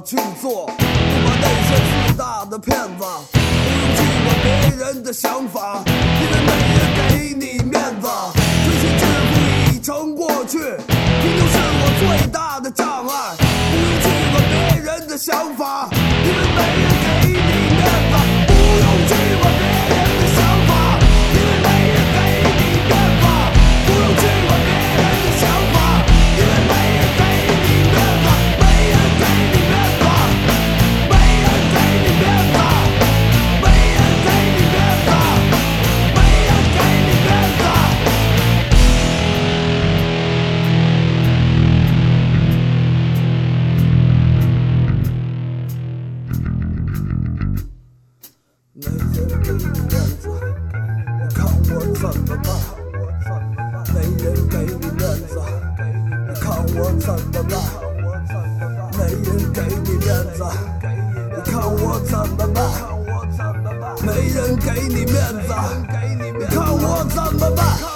去做，不把那些自大的骗子，不用去管别人的想法，因为没人给你面子。追求致富已成过去，贫穷是我最大的障碍，不用去管别人的想法，因为没人给你面子。不用去管别人的想法，因为没人给你面子。不用去管别人的想法，因为没人给你面子。没人给你面子，没人给你面子，没人给你面子，没人给你面子。没人给你面子，你看我怎么办？没人给你面子，你看我怎么办？没人给你面子，你看我怎么办？没人给你面子，你看我怎么办？